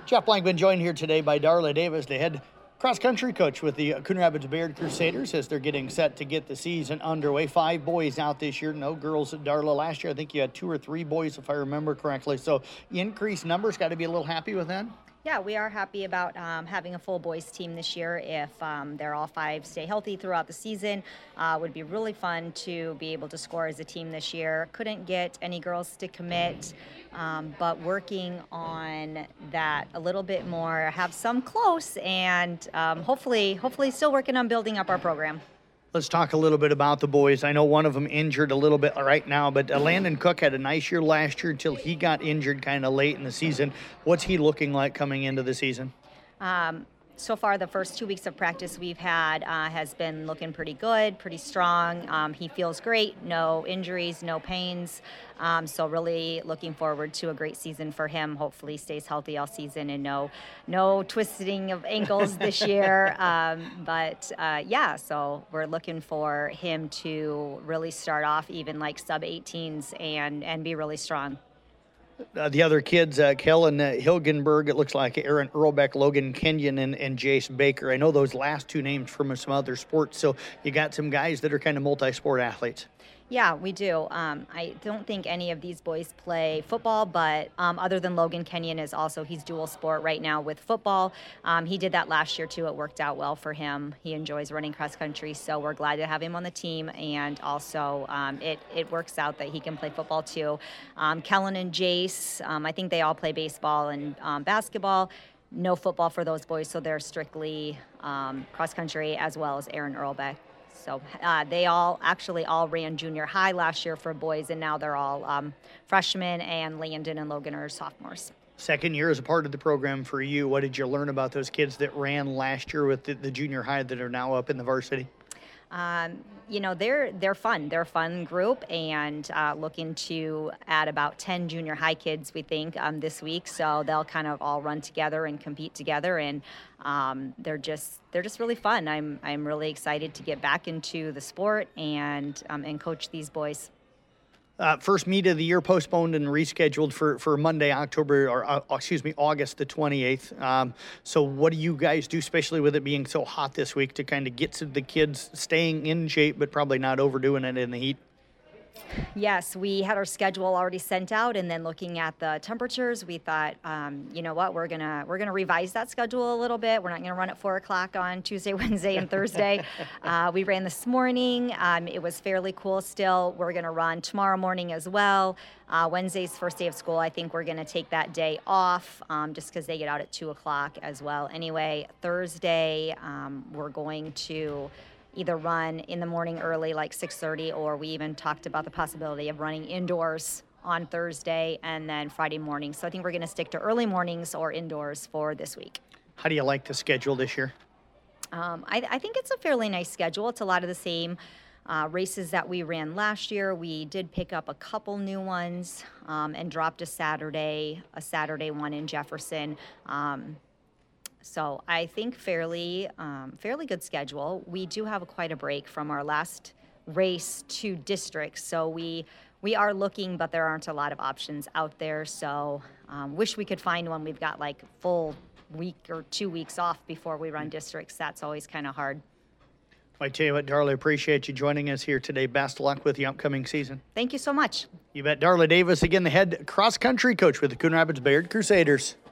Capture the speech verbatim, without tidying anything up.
Jeff Blankman joined here today by Darla Davis, the head cross-country coach with the Coon Rapids Bayard Crusaders as they're getting set to get the season underway. Five boys out this year, no girls at Darla. Last year, I think you had two or three boys, if I remember correctly. So increased numbers, got to be a little happy with that? Yeah, we are happy about um, having a full boys team this year. If um, they're all five stay healthy throughout the season, uh, would be really fun to be able to score as a team this year. Couldn't get any girls to commit, um, but working on that a little bit more. Have some close, and um, hopefully, hopefully, still working on building up our program. Let's talk a little bit about the boys. I know one of them injured a little bit right now, but uh, Landon Cook had a nice year last year until he got injured kind of late in the season. What's he looking like coming into the season? Um, so far, the first two weeks of practice we've had uh, has been looking pretty good, pretty strong. Um, he feels great, no injuries, no pains. Um, so really looking forward to a great season for him. Hopefully stays healthy all season and no no twisting of ankles this year. Um, but uh, yeah, so we're looking for him to really start off even like sub eighteens and, and be really strong. Uh, the other kids, uh, Kellen uh, Hilgenberg, it looks like Aaron Earlbeck, Logan Kenyon, and, and Jace Baker. I know those last two names from some other sports, so you got some guys that are kind of multi-sport athletes. Yeah, we do. Um, I don't think any of these boys play football, but um, other than Logan Kenyon is also, he's dual sport right now with football. Um, he did that last year too. It worked out well for him. He enjoys running cross country, so we're glad to have him on the team. And also um, it, it works out that he can play football too. Um, Kellen and Jace, um, I think they all play baseball and um, basketball. No football for those boys, so they're strictly um, cross country, as well as Aaron Earlbeck. So uh, they all actually all ran junior high last year for boys, and now they're all um, freshmen, and Landon and Logan are sophomores. Second year as a part of the program for you. What did you learn about those kids that ran last year with the, the junior high that are now up in the varsity? Um, you know, they're they're fun. They're a fun group, and uh, looking to add about ten junior high kids, we think, um, this week. So they'll kind of all run together and compete together, and um, they're just they're just really fun. I'm I'm really excited to get back into the sport and um, and coach these boys. Uh, first meet of the year postponed and rescheduled for, for Monday, October, or uh, excuse me, August the twenty-eighth. Um, so what do you guys do, especially with it being so hot this week, to kind of get to the kids staying in shape, but probably not overdoing it in the heat? Yes, we had our schedule already sent out, and then looking at the temperatures, we thought, um, you know what, we're gonna we're gonna revise that schedule a little bit. We're not gonna run at four o'clock on Tuesday, Wednesday, and Thursday. uh, we ran this morning. Um, it was fairly cool still. We're gonna run tomorrow morning as well. Uh, Wednesday's first day of school. I think we're gonna take that day off um, just because they get out at two o'clock as well. Anyway, Thursday um, we're going to either run in the morning early, like six thirty, or we even talked about the possibility of running indoors on Thursday and then Friday morning. So I think we're going to stick to early mornings or indoors for this week. How do you like the schedule this year? Um, I, I think it's a fairly nice schedule. It's a lot of the same uh, races that we ran last year. We did pick up a couple new ones um, and dropped a Saturday, a Saturday one in Jefferson. Um, So I think fairly um, fairly good schedule. We do have a, quite a break from our last race to districts, so we we are looking, but there aren't a lot of options out there. So um, wish we could find one. We've got like full week or two weeks off before we run districts. That's always kind of hard. I tell you what, Darla, appreciate you joining us here today. Best of luck with the upcoming season. Thank you so much. You bet. Darla Davis, again, the head cross-country coach with the Coon Rapids Bayard Crusaders.